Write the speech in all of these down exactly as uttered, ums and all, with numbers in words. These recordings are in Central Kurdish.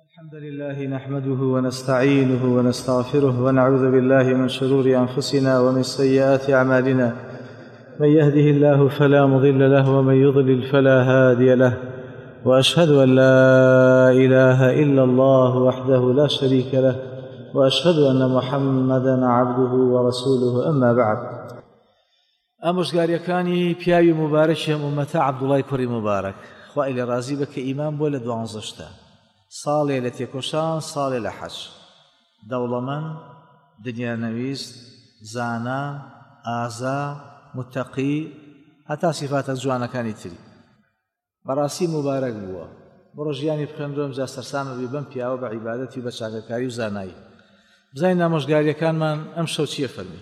الحمد لله نحمده ونستعينه ونستغفره ونعوذ بالله من شرور أنفسنا ومن سيئات أعمالنا. من يهده الله فلا مضل له ومن يضلل فلا هادي له، وأشهد أن لا إله إلا الله وحده لا شريك له، وأشهد أن محمدًا عبده ورسوله. أما بعد، ئامۆژگاریەکانی پیاوی مبارەکیان ئومەتە عەبدوڵای کوڕی مبارەک، خوای لێ ڕازی بە کە ئیمان بۆ لە دوانزە شتە: ساڵێ لە تێکۆشان، ساڵێ لە حەج، دەوڵەمەند، دنیانەویست، زانا، ئازا، متەقی، هەتا سیفاتە جوانەکانی تری. بەڕاستی مبارەک بووە، بڕۆ ژیانی بخێنرۆم جا سەرسامە بێ بەم پیاوە بە عیبادەتی و بە چاکەکاری و زانایی. بزانین ئامۆژگاریەکانمان ئەم شەو چییە فەرمی: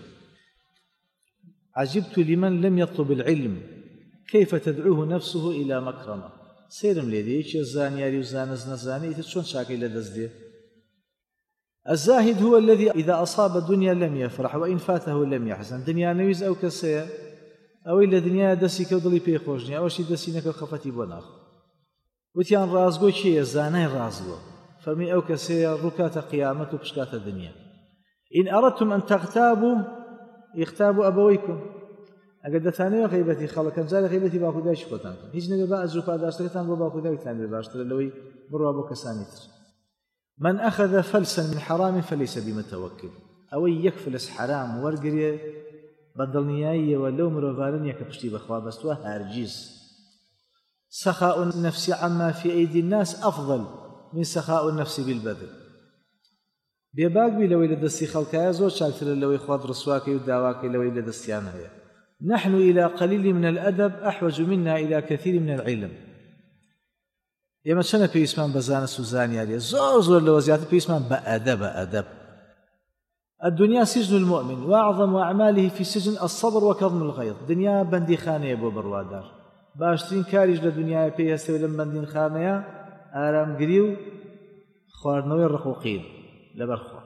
عجبت لمن لم يطلب العلم كيف تدعوه نفسه إلى مكرمة. سيرم لێدێ یەکێ زانیاری و زانست نەزانێ ئیتر چۆن چاکەی لەدەست دێ. الزاهد هو الذي إذا أصاب الدنيا لم يفرح وإن فاته لم يحزن. دنیا نەویست ئەو کەسەیە ئەوەی لە دنیاە دەستی کە و دڵی پێی خۆش نییە، ئەوەشی دەستی نەکە خەفەتی بۆ ناخۆ. وتیان ڕازگۆ کێیە؟ زانای ڕازگۆ. فەرمی ئەو کەسەیە ڕووکاتە قیامەت و پشکاتە دنیا. إن أردتم أن تغتابوا اغتابوا أبويكم. ئەگەر دەتانەوێت غیبەتی خەڵکەن جارە غیبەتی باوکو دایکی خۆتان کەن، هیچ نەبێ بە ئەجر و پاداشتەکەتان بۆ باوکو دایکتان بێ باشترە لەوەی بڕوا بۆ کەسانی تر. من أخذ فلسا من حرام فليس بمتوكل. ئەوەی یەک فلس حرام وەرگرێ بە دڵنیاییەوە لەو مرۆڤانە نییە کە پشتی بەخوا بەستووە، هەرگیز. سخاء النفس عما في أيدي الناس أفضل من سخاء النفس بالبذل. بێباک بی لەوەی لە دەستی خەڵکایە زۆر چاکترە لەوەی خوات ڕسواکەی و داواکەی لەوەی لە دەستیان هەیە. نحن إلى قليل من الأدب أحوج منا إلى كثير من العلم. ئێمە چەنە پێویستمان بە زانست و زانیاریە، زۆر زۆر لەوە زیاتر پێویستمان بە ئەدەب بە ئەدەب. الدنيا سجن المؤمن وأعظم أعماله في السجن الصبر وكظم الغيظ. دنیا بەندیخانەیە بۆ بڕوادار، باشترین کاریش لە دنیاە پێی هەستەوە لەم بەندیخانەیە ئارامگری و خواردنەوەی ڕقوقین لەبەرخوا.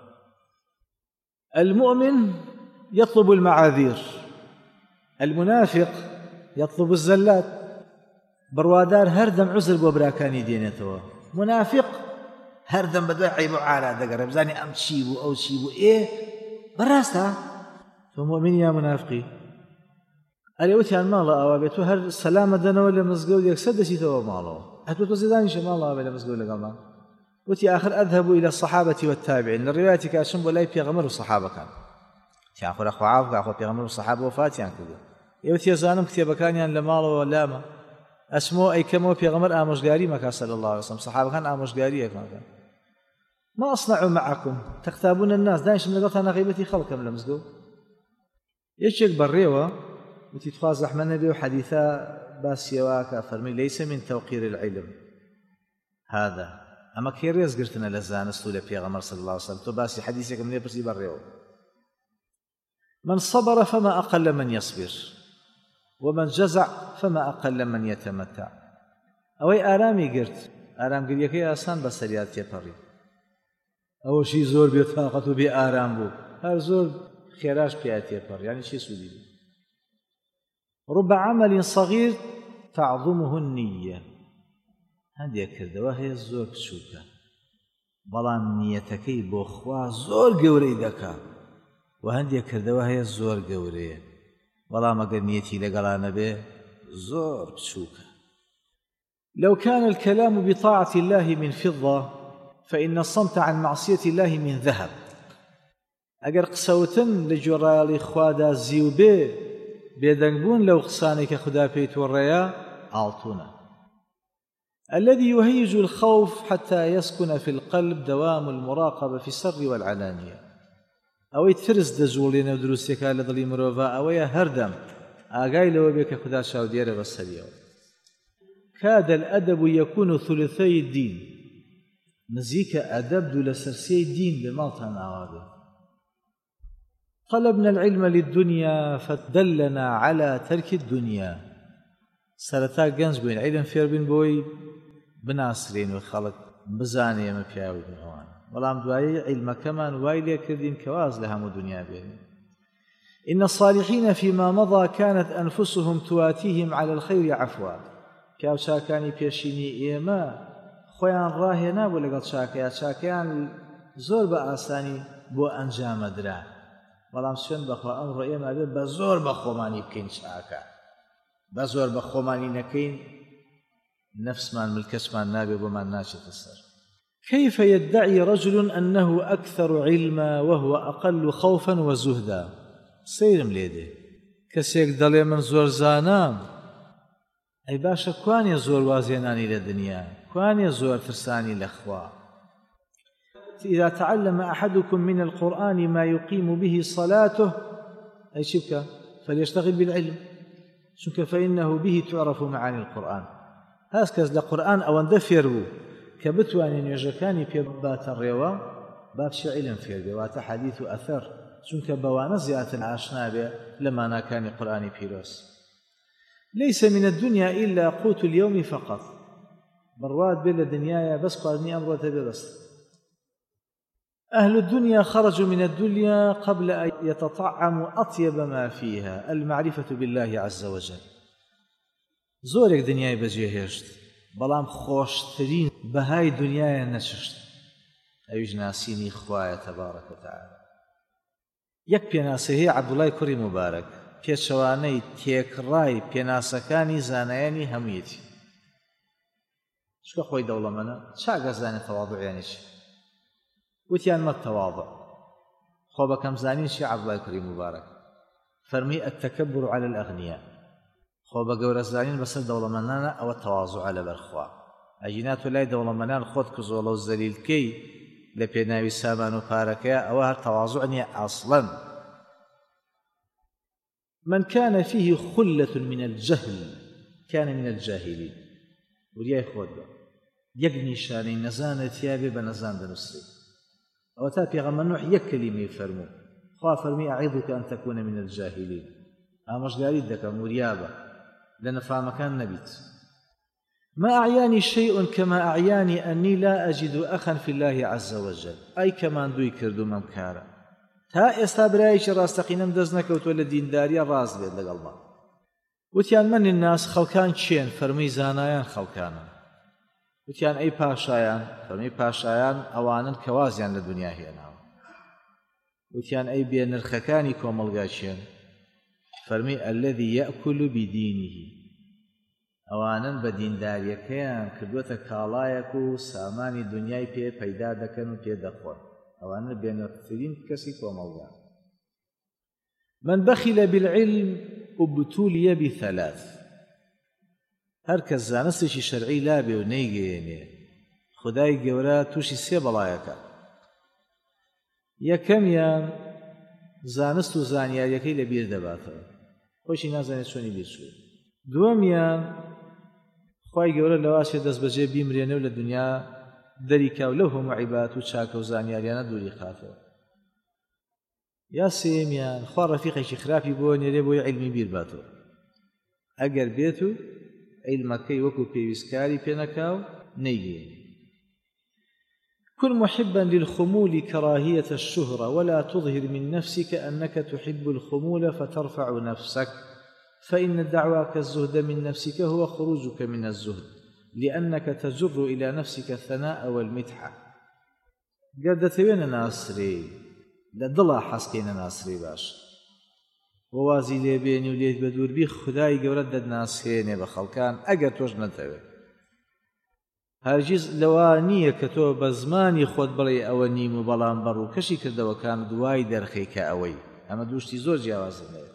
المؤمن يطلب المعاذير، المنافق يطلب الزلات. بڕوادار هەردەم عوزر بۆ براکانی دێنێتەوە، منافق هەردەم بە دوای عیب و عارا دەگەڕێ، بزانێ ئەم چی بوو ئەو چی بوو. ئێ بەڕاستە تۆ مؤمن یا منافقی؟ ئەرێ وتیان ماڵە ئەوە بێت تۆ هەر سەلامە دەنەوە لە مزگەوت یەکسەر دەچیتەوە ماڵەوە، هەتوو تۆ زێدانیشە ماڵەوە بێ لە مزگەوت لەگەڵمان. وتي آخر أذهب إلى الصحابة والتابعين. للرواية كاشم ولا بيغمر الصحابة كان تياخذ أخو عاف أخو بيغمر الصحابة وفاتيان كذا. يوتي زانم كتاب كان ين لمال ولا ما اسمه أي كم بيغمر آموزجاري ما كان صلى الله عليه وسلم. صحابة كان آموزجارية كان كان ما أصنع معكم تغتابون الناس. دايش من قطع غيبتي خلقكم لمزقو يشيك بالريوة وتي تخاز رحمن النبي وحديثا باسيواك فرمي ليس من توقير العلم هذا. ئەمە کێ ڕێزگرتنە لە زانست و لە پێغەمبەر صلی الله علیه وسلم. تۆ باسی حەدیثێکم لێ پرسی بەڕێوە: من صبر فما أقل من يصبر ومن جزع فما أقل من يتمتع. ئەوەی ئارامی گرت، ئارامگریەکەی ئاسان بە سەریات تێپەڕی. ئەوەشی زۆر بێ تاقەت و بێ ئارام بوو، هەر زۆر خێراش پێیا تێپەڕ. یعنی چی سوودی بوو؟ رب عمل صغير تعظمه النية. هەندێک کردەوە هەیە زۆر بچووکە، بەڵام نیەتەکەی بۆ خوا زۆر گەورەی دەکا، و هەندێک کردەوە هەیە زۆر گەورەیە، بەڵام ئەگەر نیەتی لەگەڵانە بێ زۆر بچووکە. لو كان الكلام بطاعة الله من فضة فإن الصمت عن معصية الله من ذهب. ئەگەر قسەوتن لە گوێڕایەڵی خوادا زیو بێ، بێدەنگبوون لەو قسانەی کە خوددا پێی تۆڕەیە ئاڵتوونە. الذي يهيج الخوف حتى يسكن في القلب دوام المراقبة في السر والعلانية. أوي تفرز دجولين ودروسيك على ظلي مروفا أوي هردم آقاي لو بيك خدا شاودير بسريو. كاد الأدب يكون ثلثي الدين. نزيك أدب دول سرسي الدين بمالتان أوابه. طلبنا العلم للدنيا فدلنا على ترك الدنيا. سرتا گەنج بووین، عیلم فێر بین بۆی بناسرین و خەڵک بزانێ ئێمە پیاوی بنەوان، بەڵام دوایی عیلمەکەمان وای لێ کردین کە واز لە هەموو دنیا بێنین. إن الصالحين فيما مضى كانت أنفسهم تواتيهم على الخير عفوا. پیاوچاکانی پێشینی ئێمە خۆیان ڕاهێنا بوو لەگەڵ چاکەیە چاکەیان زۆر بە ئاسانی بۆ ئەنجامەدرا بەڵام سوێن بەخوا ئەمڕۆ ئێمە بێت بە زۆر بە خۆمانی بکەین چاکە بە زۆر بە خۆمانی نەکەین نفسمان ملکەچمان نابێ بۆمان ناچێتە سەر. كيف يدعي رجل أنه أكثر علما وهو أقل خوفا وزهدا سيرم ليدي كسيك دلي من زور زانام أي باشا كواني زور وازيناني للدنيا كواني زور ترساني لأخوا. إذا تعلم أحدكم من القرآن ما يقيم به صلاته أي شبكة فليشتغل بالعلم شبكة فإنه به تعرف معاني القرآن. هاسكز لقرآن أو اندفير بو كبتواني نيجكاني في بات الروا بابش علم في الروا حديث أثر شبكة بوانا زيادة العاشنا به لما أنا كان قرآني بيروس. ليس من الدنيا إلا قوت اليوم فقط برواد بلا دنيايا بس قرني أمر تبرس. أهل الدنيا خرجوا من الدنيا قبل أن يتطعموا أطيب ما فيها المعرفة بالله عز وجل. زورك دنياي بجيهشت بلام خوشترين بهاي دنياي نششت أيج ناسيني خوايا تبارك وتعالى. يك بيناسه عبد الله كري مبارك پێچەوانەی تێکڕای پێناسەکانی زانایانی هەموویەتی چکە خۆی دەوڵەمەنە چاگەزانێت تەواضوعیانیش وتیان مە تەواضع خۆ بەکەم زانینشی عەبدوڵای کوڕی مبارەک فەرمی التەکەبر على الأغنياء خۆ بە گەورە زانین بەسەر دەوڵەمەندانە ئەوە تەواضوعە لەبەرخوا ئەگینا تۆ لای دەوڵەمەندان خۆت کزۆڵە و زەلیلکەی لە پێناوی سامان و پارەکەیە ئەوە هەر تەواضوع نییە ئەسڵەن. من كان فيه خلة من الجهل كان من الجاهلين. ورياي خود يك نشاني نزانت يابي بنزان دنسري أو تابي غم النوح يك كلمة فرمو خوا فرمي أعيذك أن تكون من الجاهلين. أمش قالي دك مريابة لأن فهمكان نبيت. ما أعياني شيء كما أعياني أني لا أجد أخا في الله عز وجل أي كمان دوي كردو ممكارا تا ئێستا برایەکی ڕاستەقینەم دەست نەکەوتووە لە دینداریە ڕاست بێت لەگەڵما. وتیان من الناس خەڵکان چێن فەرمووی زانایان خەڵکانن. وتیان ئەی پاشایان فەرمووی پاشایان ئەوانن کە وازیان لە دنیا هێناوە. وتیان ئەی بێنرخەکانی کۆمەڵگا چێن فەرمووی الذي يأكل بدينه ئەوانن بە دینداریەکەیان کردووەتە کاڵایەک و سامانی دنیای پێ پەیدا دەکەن و پێ دەخۆن أولا بينرتين كسي وموضع. من بخل بالعلم ابتلي بثلاث هركز زانستشي شرعي لابي ونيجيني خداي جورا توشي سي بلايكا يكم يا زانستو زانيا يكي لبير دباتا خوشي نازاني شوني بيرشو دوم يا خواي جورا لواشي دست بجي بيمرينو للدنيا دەریکا و لەو هەموو عیبات و چاکە و زانیاریانە دووری خاتەوە. یا سێمیان خوا ڕەفیقێکی خراپی بۆ نێرێ بۆی عیلمی بیر باتەوە ئەگەر بێت و عیلمەکەی وەکو پێویستکاری پێنەکاو نەیگەێنێ. كن محبا للخمول كراهية الشهرة ولا تظهر من نفسك أنك تحب الخمول فترفع نفسك فإن دعواك الزهد من نفسك هو خروجك من الزهد لأنك تجر إلى نفسك الثناء والمدحة. قردت وين ناصري لدلا حسكين ناصري باش ووازي لي بيني وليت بدور بي خداي قورد ناصريني بخلقان أقر توج نتوي هرگیز لوانیه کە تۆ بە زمانی خۆت بڵێ ئەوە نیم و بەڵام بەڕوو کەشی کردەوەکان دوای دەرخەی کە ئەوەی ئەمە دووشتی زۆر جیاوازنەیە.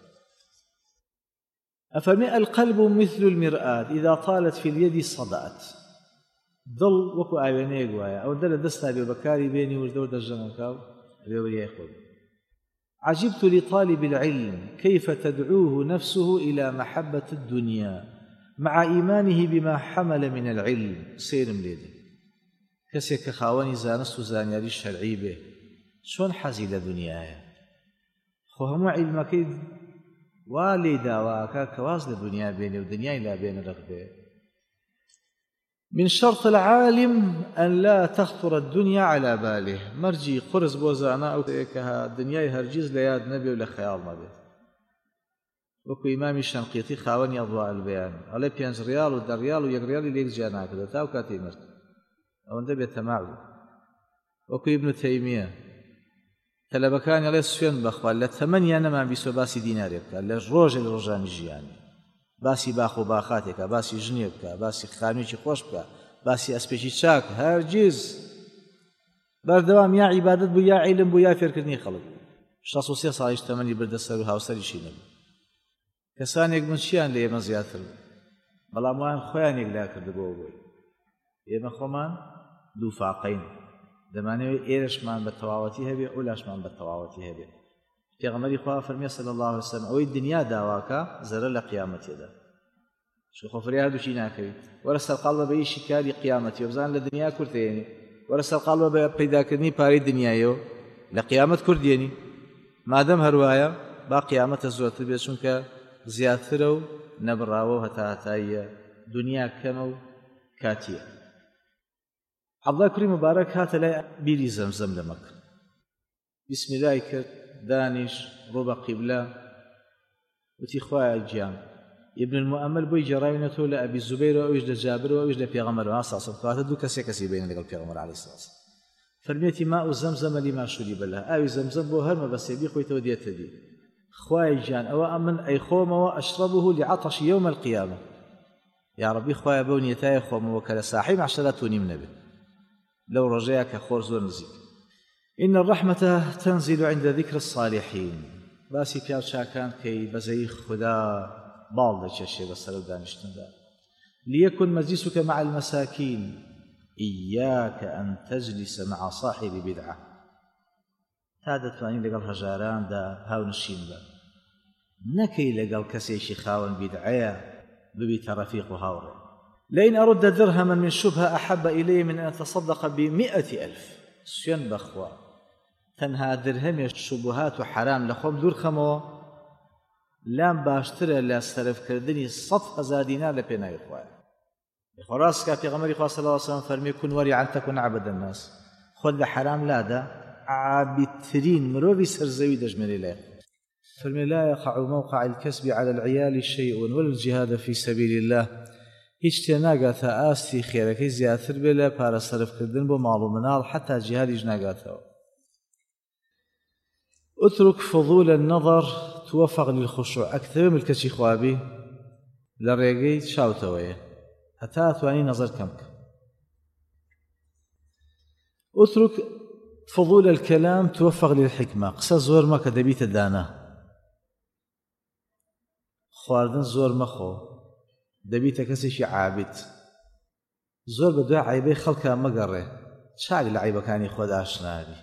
أفرمي القلب مثل المرآة إذا طالت في اليد صدأت. ضل وكو آيوانيك وايا أو دل دستا ببكاري بيني والدور دجنكاو بيوري يخوض. عجبت لطالب العلم كيف تدعوه نفسه إلى محبة الدنيا مع إيمانه بما حمل من العلم. سير مليدي كسيك خاواني زانست زانياري الشرعي به شون حزي لدنيايا خو همو علمك والي داواكا كواز لدنيا بيني ودنياي لا بين رغبه. من شرط العالم أن لا تخطر الدنيا على باله. مرجي قرز بوزانا أو كها دنياي هرجيز لياد نبي ولا خيال نبي. وكو إمامي الشنقيطي خاوني أضواء البيان على بيانز ريال ودر ريال ويق ريال ليك جانا كذا تاو كاتي مرت ئەوەندە بێتەماوی وەکو ئیبن تەیمیە تەلەبەکانی ئەڵێ سوێن بەخوا لە تەمەنیان نەمان بیستوە باسی دینارێ بکە لە ڕۆژێ لە ڕۆژانی ژیانی باسی باخ و باخاتێکە باسی ژنێ بکە باسی خانوویەکی خۆش بکە باسی ئەسپێکی چاک هەرگیز بەردەوام یا عیبادەت بوو یا عیلم بوو یا فێرکردنی خەڵک شەست و سێ ساڵیش تەمەنی بردەسەر و هاوسەریشی نەبوو کەسانێک من چیان لە ئێمە زیاتر بەڵام وان خۆیان یەکلا کردبووە بۆی ئێمە خۆمان دووفاقەین دەمانەوێت ئێرەشمان بە تەواوەتی هەبێ ئەو لاشمان بە تەواوەتی هەبێ پێغەمبەری خوا فەرمێ صلی الله علیه وسلم ئەوەی دنیا داواکە زەرە لە قیامەتێدا شوخۆفری هەردووشی ناکەویت وەرە سەرقاڵ بە بەیشی کاری قیامەتی و بزان لە دنیا کورتێنی وەرە سەرقاڵ بە پەیداکردنی پارەی دنیایەوە لە قیامەت کوردێنی مادەم هەروایە با قیامەتە زۆرتر بێت چونکە زیاترە و نەبڕاوە و هەتا هەتاییە دنیا کەمە و کاتیە عەبدوڵای کوڕی مبارەک هاتە لای بیری زەمزەم لە مەکە بیسمیلای کرد دانیش ڕوو بە قیبلە وتی خوایە گیان ابن المؤمل بۆی جێڕاوینەتەوە لە ئەبی زوبەیرەوە ئەویش لە جابرەوە ئەویش لە پێغەمبەرەوە ساسم کەواتە دوو کەسێ کەسی بینە لەگەڵ پێغەمبەر عەلەیهی سڵات فەرمێتی ماء زەمزەم لما شوریب لها ئاوی زەمزەم بۆ هەر مەبەستێ بیخۆیتەوە دێتە دی خوای گیان ئەوە ئەمن ئەیخۆمەوە ئەشربه لعطش يوم القيامة یا ربی خوایە بەو نیەتایە خۆمەوە کە لە ساحەی مەحشەرە تونیم نەبێت لەو ڕۆژەیە کە خۆر زۆر نزیک إن الرحمة تنزل عند ذكر الصالحين باسی پیاو چاکان کەی بەزەی خدا باڵ دەکێشێ بەسەر دانیشتندا ليكن مجلسك مع المساكين إياك أن تجلس مع صاحب بدعة تا دەتوانین لەگەڵ هەژاراندا هاونشین بە نەکەی لەگەڵ کەسێکی خاوەن بیدعەیە ببیتە ڕەفیق و هاوڕێ لئن أرد درهما من شبهة أحب إلي من أن أتصدق بمئة ألف سوێن بەخوا تەنها درهەمێ شوبهات و حرام لە خۆم دوور خەمەوە لام باشترە لە سەرفکردنی سەد هەزار دینار لە پێناوی خوایە خۆڕاست کە پێغەمبەری خوا صلی الله علیه وسلم فەرمی کون وەریعن تەکون عەبەد الناس خۆت لە حرام لادا عابدترین مرۆڤی سەرزەوی دەژمێری لای فەرمی لا يقع موقع الكسب على العيال شيء ولا الجهاد في سبيل الله هیچ شتێ ناگاتە ئاستی خێرەکەی زیاتر بێ لە پارە سەرفکردن بۆ ماڵ و مناڵ حتا جیهادیش ناگاتەوە اترك فضول النظر توفق للخشوع ئەکتەوێ ملکەچی خوابی لە ڕێگەی چاوتەوەیە هەتا توانی نەزەر کەم بکە اترك فضول الكلام توفق للحكمة قسە زۆر مەکە دەبیتە دانا خواردن زۆر مەخۆ دەبیتە کەسێکی عابد زۆر بە دوای عیبەی خەڵکە مەگەڕێ چاک لە عیبەکانی خۆدا ئاشنابی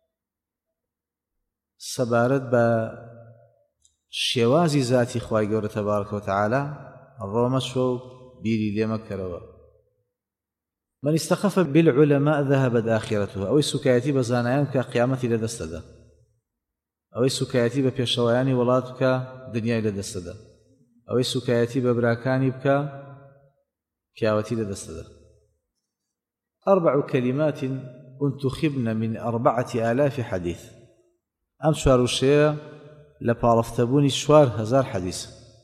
سەبارەت بە شێوازی ذاتی خوای گەورە تەبارەکە و تەعالا ڕۆمەچۆ و بیری لێ مەکەرەوە من استخف بالعلماء ذهبت آخرته ئەوەی سوکایەتی بە زانایان بکە قیامەتی لە دەستەدا ئەوەی سوکایەتی بە پێشەوایانی وڵات بکە دنیای لە دەستەدا ئەوەی سوکایەتی بە براکانی بکە پیاوەتی لە دەستەدا أربع كلمات انتخبن من أربعة آلاف حديث ئەم چوار وشەیە لە پاڵەفتەبوونی چوار هەزار حەدیث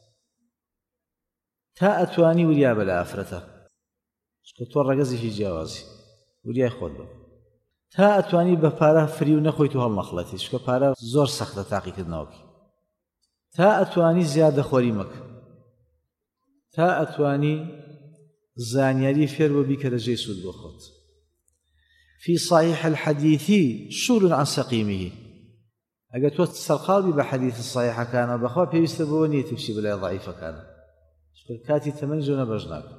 تا ئەتوانی وریا بە لە ئافرەتە چکە تۆ ڕەگەزێکی جیاوازی وریای خۆت بە تا ئەتوانی بە پارە فری و نەخۆیت و هەڵنەخڵەتی چکە پارە زۆر سەختە تاقیکردنەوەکی تا ئەتوانی زیادەخۆری مەکە تا ئەتوانی زانیاری فێر بۆ بیکە دەجێی سوود بۆ خۆت في صحيح الحديث شغل عن سقيمه ئەگەر تۆ سەرقاڵبی بە حەدیث صحیحەکانە بەخوا پێویستە بۆ نیەتی بچی بەلای ضعیفەکانە کاتی تەمەنی زۆر نەبەش ناکە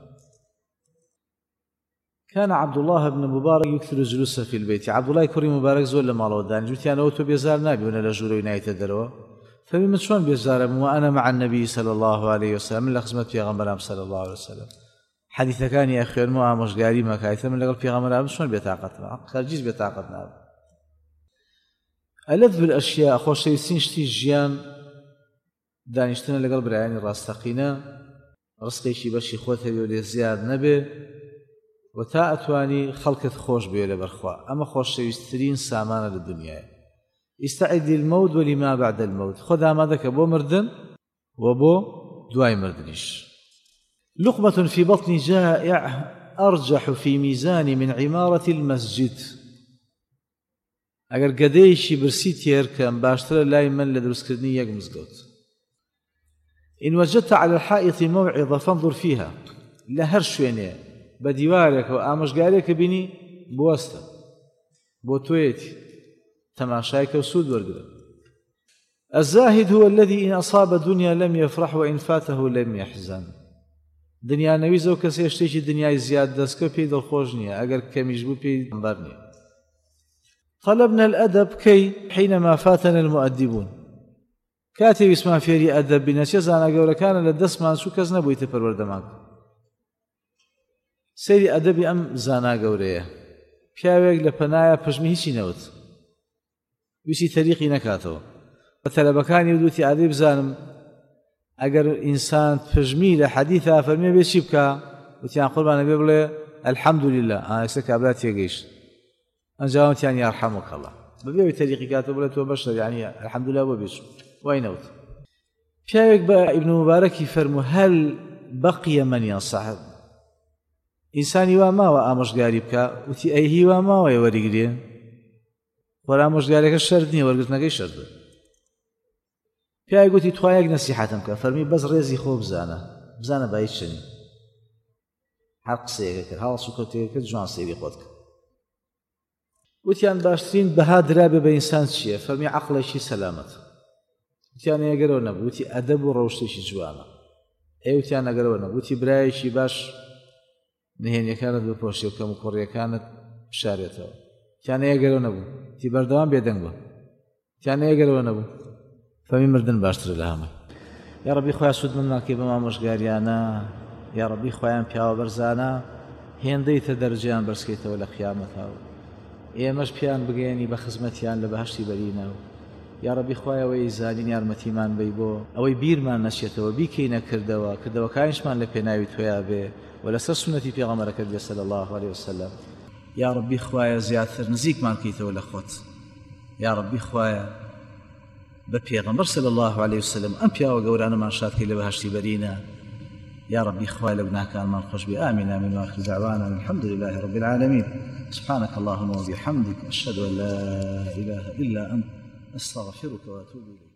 كان عبد الله بن مبارك يكثر الجلوس في البيت عبد الله كوري مبارك زۆر لە ماڵەوە دانی جوتیانەوە تۆ بێزار نابیونە لە ژوورەوەی نایتە دەرەوە فەرمی من چۆن بێزارم وأنا مع النبي صلى الله عليه وسلم من لە خزمەت پێغەمبەرام صلى الله عليه وسلم حەدیثەکانی ئەخوێنمەوە ئامۆژگاری مەکایتە من لەگەڵ پێغەمبەرام چۆن بێتاقەتمە خەرگیز بێتاقەت نابم ألذ بالأشياء خۆشەویستترین شتی ژیان دانیشتنە لەگەڵ برایانی ڕاستەقینە ڕزقێکی بەشی خۆت هەبێ و لێ زیاد نەبێ و تا ئەتوانی خەڵکت خۆش بێ لەبەرخوا ئەمە خۆشەویستترین سامانە لە دنیاە استعد للموت ولما بعد الموت خۆت ئامادەکە بۆ مردن و بۆ دوای مردنیش لقمة في بطن جائع أرجح في ميزاني من عمارة المسجد. ئەگەر گەدەیەکی برسی تێرکەم باشترە لای من لە دروستکردنی یەک مزگەوت. إن وجدت على الحائط موعظة فانظر فيها. لە هەر شوێنێ بە دیوارێکەوە ئامۆژگارێکە بینی بوەستە بۆ تۆیەتی تەماشایکە و سوود وەرگرە. الزاهد هو الذي إن أصاب الدنيا لم يفرح وإن فاته لم يحزن. دنیا نەویزە و کەسێ شتێکی دنیای زیاد دەستکە پێی دڵخۆش نییە ئەگەر کەمیش بوو پێی بەر نییە. طلبنا الأدب كي حينما فاتنا المؤدبون. كاتي ويسمان فيري أدب بناس يزانا قولا كان لدسمان شو كز نبوي تپرور دماغ. سيري أدبي أم زانا قوليه. پیاوێک لە پەنایە پژمی هیچی نەوت. ویسی تەریقی نەکاتەوە. بە تەلەبەکانی ودوتی ئادەی بزانم ئەگەر ئینسان پژمی لە حەدیثا فەرمێ بێ چی بکە؟ وتیان قوربانە بێ بڵێ الحەمدولله ئێستا کابرا تێگەیشت. ئەنجام وتیان یارحەموک الله. بەبێ تەریقی کاتەوە بڵێ تۆ بەشە یعنی الحەمدولله بۆ بێچوو. وای نەوت. پیاوێک بە ئیبن مبارەکی فەرموو هەل بەقیە من یەنصەح. ئینسانی وا ماوە ئامۆژگاری بکە وتی ئەی هی وا ماوەیە وەریگرێ وەرە ئامۆژگارەکە شەرت نییە وەرگرتنەکەی شەردە. پیاوێک گوتی توایەک نەسیحەتم کە فەرمی بەس ڕێزی خۆ بزانە بزانە با هیچ چنی هەر قسەیەکە کرد هەڵس و کەوتەیەکە کرد جوان سەیری خۆت کرد. وتیان باشترین بەها درابێ بە ئینسان چییە؟ فەرمی عەقڵێکی سەلامەت. وتیان ئەگەرەوە نەبوو وتی ئەدەب و ڕەوشتێکی جوانە. ئێ وتیان ئەگەرەوە نەبوو وتی برایەکی باش نهێنیەکانت بپۆشی و کەم و کوڕیەکانت بشارێتەوە. تیان ئەگەرەوە نەبوو تی بەردەوام بێدەنگ بە. تیان ئەگەرەوە نەبوو فەرمی مردن باشترە لە هەمووی. یا ڕەبی خۆیان سوود من ناکەی بەم ئامۆژگاریانە یا ڕەبی خۆیان پیاوە بەرزانە هێندەیتە دەرجیان بەرزکەیتەوە لە قیامەتەوە. ئێمەش پیان بگەێنی بە خزمەتیان لە بەهەشتی بەرینەوە. یا ڕەبی خۆیەوەی زانین یارمەتیمان بی بۆ ئەوەی بیرمان نەچێتەوە بیکەینە کردەوە کردەوەکانیشمان لە پێناوی تۆیا بێ ولەسەر سنەتی پێغەمبەرەکەت بێ صلی الله علیه وسلم. یا ڕەبی خوایە زیاتر نزیکمان کەیتەوە لە خۆت. یا ڕەبی خوایە بە پێغەمبەر صلی الله علیه وسلم ئەم پیاوە گەورانەمان شادکەی لە بەهەشتی بەرینە. يا ربي خوای لە گوناهکانمان خۆش بێ. آمين آمين وآخر دعوانا الحمد لله رب العالمين. سبحانك اللهم وبحمدك أشهد أن لا إله إلا أنت أستغفرك وأتوب إليك.